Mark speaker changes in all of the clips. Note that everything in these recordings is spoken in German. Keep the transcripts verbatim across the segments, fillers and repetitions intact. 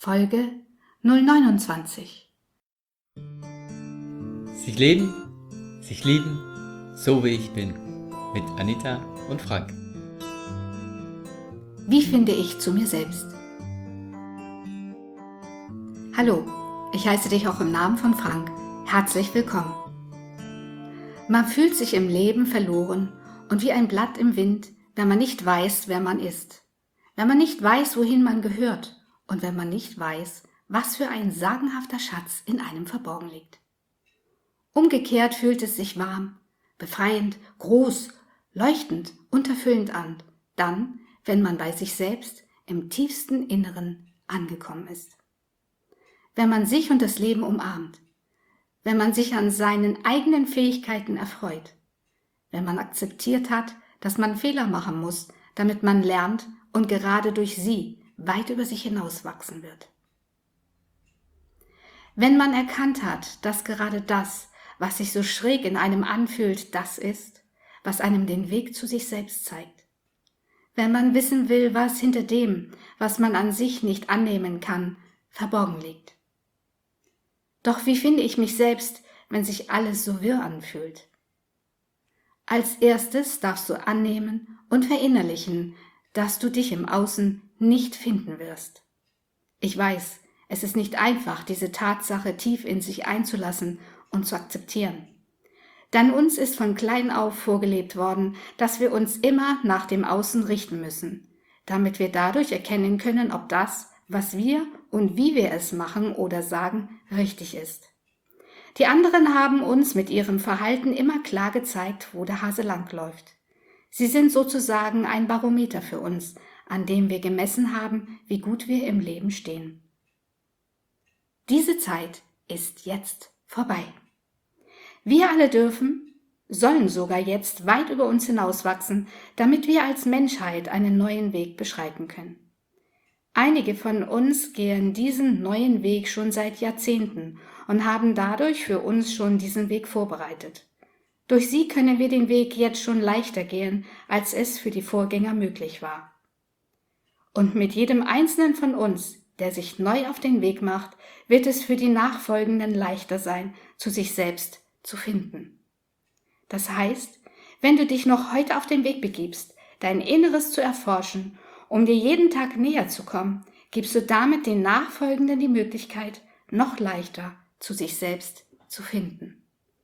Speaker 1: Folge null neunundzwanzig.
Speaker 2: Sich leben, sich lieben, so wie ich bin, mit Anita und Frank.
Speaker 1: Wie finde ich zu mir selbst? Hallo, ich heiße dich auch im Namen von Frank. Herzlich willkommen. Man fühlt sich im Leben verloren und wie ein Blatt im Wind, wenn man nicht weiß, wer man ist. Wenn man nicht weiß, wohin man gehört und wenn man nicht weiß, was für ein sagenhafter Schatz in einem verborgen liegt. Umgekehrt fühlt es sich warm, befreiend, groß, leuchtend und erfüllend an, dann, wenn man bei sich selbst im tiefsten Inneren angekommen ist. Wenn man sich und das Leben umarmt, wenn man sich an seinen eigenen Fähigkeiten erfreut, wenn man akzeptiert hat, dass man Fehler machen muss, damit man lernt und gerade durch sie weit über sich hinaus wachsen wird. Wenn man erkannt hat, dass gerade das, was sich so schräg in einem anfühlt, das ist, was einem den Weg zu sich selbst zeigt. Wenn man wissen will, was hinter dem, was man an sich nicht annehmen kann, verborgen liegt. Doch wie finde ich mich selbst, wenn sich alles so wirr anfühlt? Als erstes darfst du annehmen und verinnerlichen, dass du dich im Außen nicht finden wirst. Ich weiß, es ist nicht einfach, diese Tatsache tief in sich einzulassen und zu akzeptieren. Denn uns ist von klein auf vorgelebt worden, dass wir uns immer nach dem Außen richten müssen, damit wir dadurch erkennen können, ob das, was wir und wie wir es machen oder sagen, richtig ist. Die anderen haben uns mit ihrem Verhalten immer klar gezeigt, wo der Hase langläuft. Sie sind sozusagen ein Barometer für uns, an dem wir gemessen haben, wie gut wir im Leben stehen. Diese Zeit ist jetzt vorbei. Wir alle dürfen, sollen sogar jetzt weit über uns hinauswachsen, damit wir als Menschheit einen neuen Weg beschreiten können. Einige von uns gehen diesen neuen Weg schon seit Jahrzehnten und haben dadurch für uns schon diesen Weg vorbereitet. Durch sie können wir den Weg jetzt schon leichter gehen, als es für die Vorgänger möglich war. Und mit jedem Einzelnen von uns, der sich neu auf den Weg macht, wird es für die Nachfolgenden leichter sein, zu sich selbst zu finden. Das heißt, wenn du dich noch heute auf den Weg begibst, dein Inneres zu erforschen, um dir jeden Tag näher zu kommen, gibst du damit den Nachfolgenden die Möglichkeit, noch leichter zu sich selbst zu finden.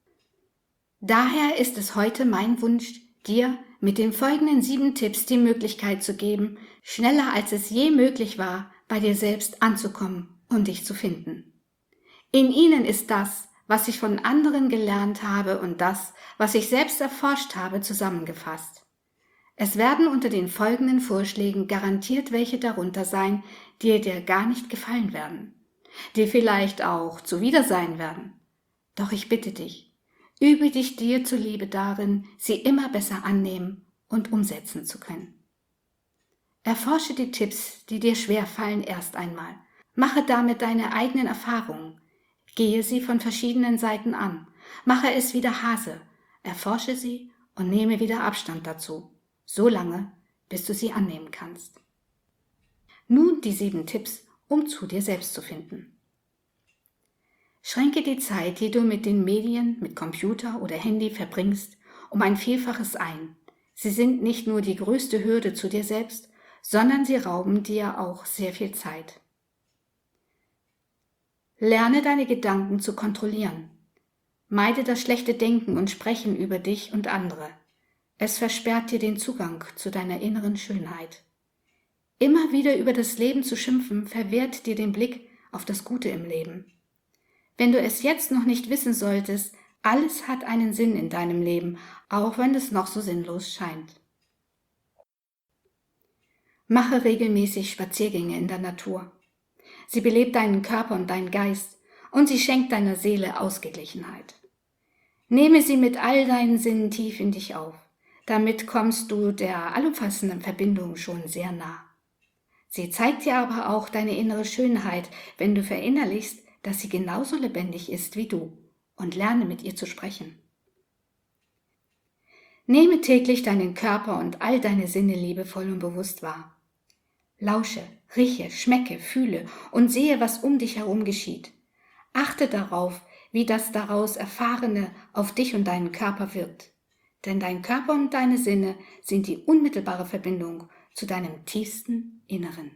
Speaker 1: Daher ist es heute mein Wunsch, dir mit den folgenden sieben Tipps die Möglichkeit zu geben, schneller als es je möglich war, bei dir selbst anzukommen und dich zu finden. In ihnen ist das, was ich von anderen gelernt habe und das, was ich selbst erforscht habe, zusammengefasst. Es werden unter den folgenden Vorschlägen garantiert welche darunter sein, die dir gar nicht gefallen werden, die vielleicht auch zuwider sein werden. Doch ich bitte dich, übe dich dir zuliebe darin, sie immer besser annehmen und umsetzen zu können. Erforsche die Tipps, die dir schwerfallen, erst einmal. Mache damit deine eigenen Erfahrungen. Gehe sie von verschiedenen Seiten an. Mache es wie der Hase. Erforsche sie und nehme wieder Abstand dazu. So lange, bis du sie annehmen kannst. Nun die sieben Tipps, um zu dir selbst zu finden. Schränke die Zeit, die du mit den Medien, mit Computer oder Handy verbringst, um ein Vielfaches ein. Sie sind nicht nur die größte Hürde zu dir selbst, sondern sie rauben dir auch sehr viel Zeit. Lerne deine Gedanken zu kontrollieren. Meide das schlechte Denken und Sprechen über dich und andere. Es versperrt dir den Zugang zu deiner inneren Schönheit. Immer wieder über das Leben zu schimpfen, verwehrt dir den Blick auf das Gute im Leben. Wenn du es jetzt noch nicht wissen solltest, alles hat einen Sinn in deinem Leben, auch wenn es noch so sinnlos scheint. Mache regelmäßig Spaziergänge in der Natur. Sie belebt deinen Körper und deinen Geist und sie schenkt deiner Seele Ausgeglichenheit. Nehme sie mit all deinen Sinnen tief in dich auf. Damit kommst du der allumfassenden Verbindung schon sehr nah. Sie zeigt dir aber auch deine innere Schönheit, wenn du verinnerlichst, dass sie genauso lebendig ist wie du und lerne mit ihr zu sprechen. Nehme täglich deinen Körper und all deine Sinne liebevoll und bewusst wahr. Lausche, rieche, schmecke, fühle und sehe, was um dich herum geschieht. Achte darauf, wie das daraus Erfahrene auf dich und deinen Körper wirkt. Denn dein Körper und deine Sinne sind die unmittelbare Verbindung zu deinem tiefsten Inneren.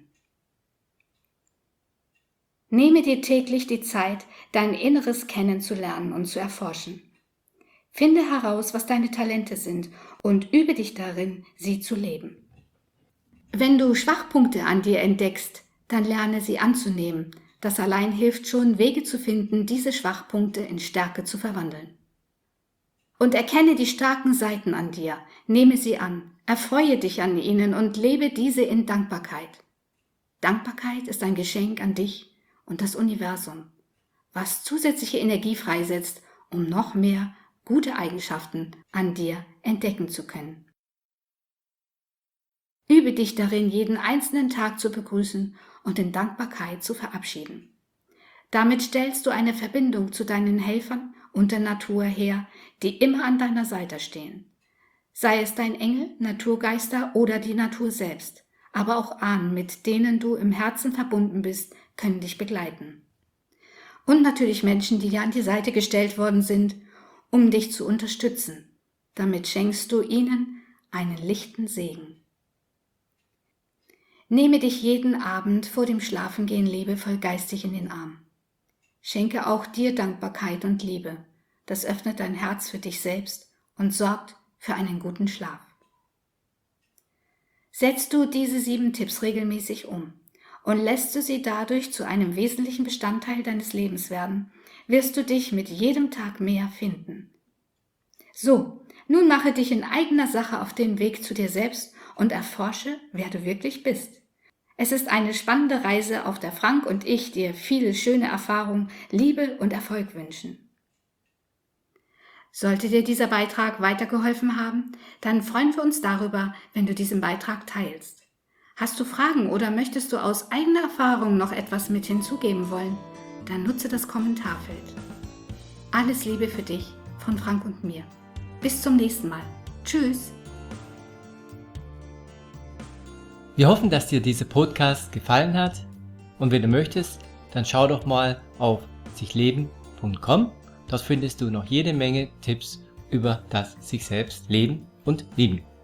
Speaker 1: Nehme dir täglich die Zeit, dein Inneres kennenzulernen und zu erforschen. Finde heraus, was deine Talente sind und übe dich darin, sie zu leben. Wenn du Schwachpunkte an dir entdeckst, dann lerne sie anzunehmen. Das allein hilft schon, Wege zu finden, diese Schwachpunkte in Stärke zu verwandeln. Und erkenne die starken Seiten an dir, nehme sie an, erfreue dich an ihnen und lebe diese in Dankbarkeit. Dankbarkeit ist ein Geschenk an dich und das Universum, was zusätzliche Energie freisetzt, um noch mehr gute Eigenschaften an dir entdecken zu können. Übe dich darin, jeden einzelnen Tag zu begrüßen und in Dankbarkeit zu verabschieden. Damit stellst du eine Verbindung zu deinen Helfern und der Natur her, die immer an deiner Seite stehen. Sei es dein Engel, Naturgeister oder die Natur selbst, aber auch Ahnen, mit denen du im Herzen verbunden bist, können dich begleiten. Und natürlich Menschen, die dir an die Seite gestellt worden sind, um dich zu unterstützen. Damit schenkst du ihnen einen lichten Segen. Nehme dich jeden Abend vor dem Schlafengehen liebevoll geistig in den Arm. Schenke auch dir Dankbarkeit und Liebe. Das öffnet dein Herz für dich selbst und sorgt für einen guten Schlaf. Setzt du diese sieben Tipps regelmäßig um und lässt du sie dadurch zu einem wesentlichen Bestandteil deines Lebens werden, wirst du dich mit jedem Tag mehr finden. So, nun mache dich in eigener Sache auf den Weg zu dir selbst und erforsche, wer du wirklich bist. Es ist eine spannende Reise, auf der Frank und ich dir viele schöne Erfahrungen, Liebe und Erfolg wünschen. Sollte dir dieser Beitrag weitergeholfen haben, dann freuen wir uns darüber, wenn du diesen Beitrag teilst. Hast du Fragen oder möchtest du aus eigener Erfahrung noch etwas mit hinzugeben wollen, dann nutze das Kommentarfeld. Alles Liebe für dich von Frank und mir. Bis zum nächsten Mal. Tschüss!
Speaker 2: Wir hoffen, dass dir dieser Podcast gefallen hat und wenn du möchtest, dann schau doch mal auf sichleben punkt com. Dort findest du noch jede Menge Tipps über das sich selbst leben und lieben.